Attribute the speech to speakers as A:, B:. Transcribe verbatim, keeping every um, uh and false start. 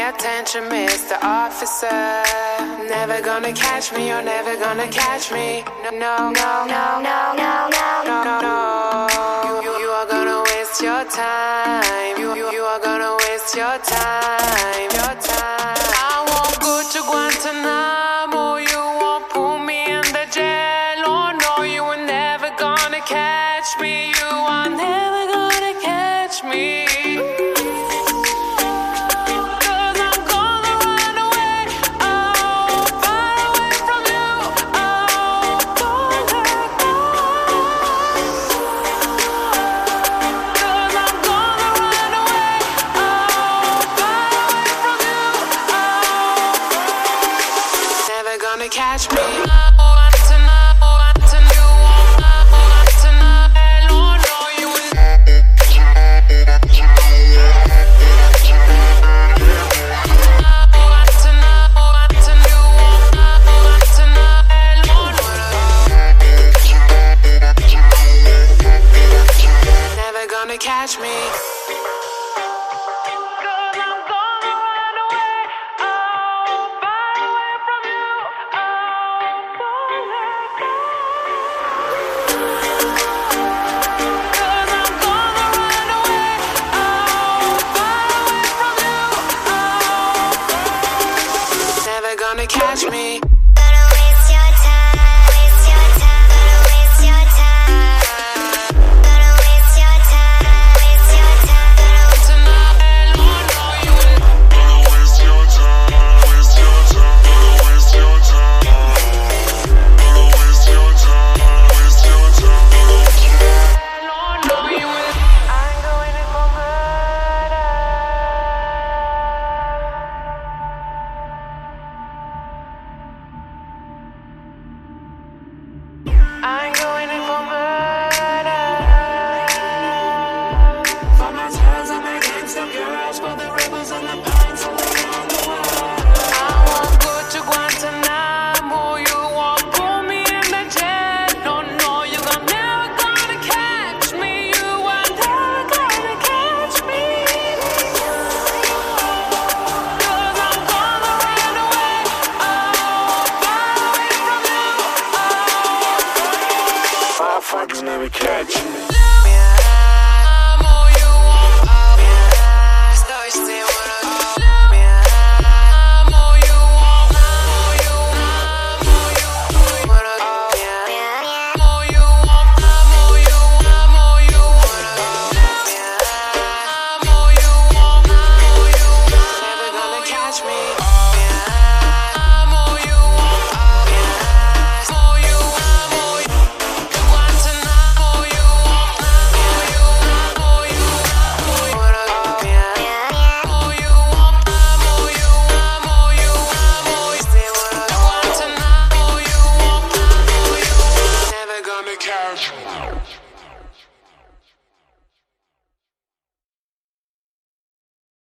A: attention, Mister Officer. Never gonna catch me, you're never gonna catch me. No, no, no, no, no, no, no, no, no, no. You, you, you are gonna waste your time. You, you, you are gonna waste your time, your time. I won't go to Guantanamo. You won't pull me in the jail. Oh no, you are never gonna catch me. You are never gonna catch me. Gonna catch me. Never gonna catch me. Never gonna catch me.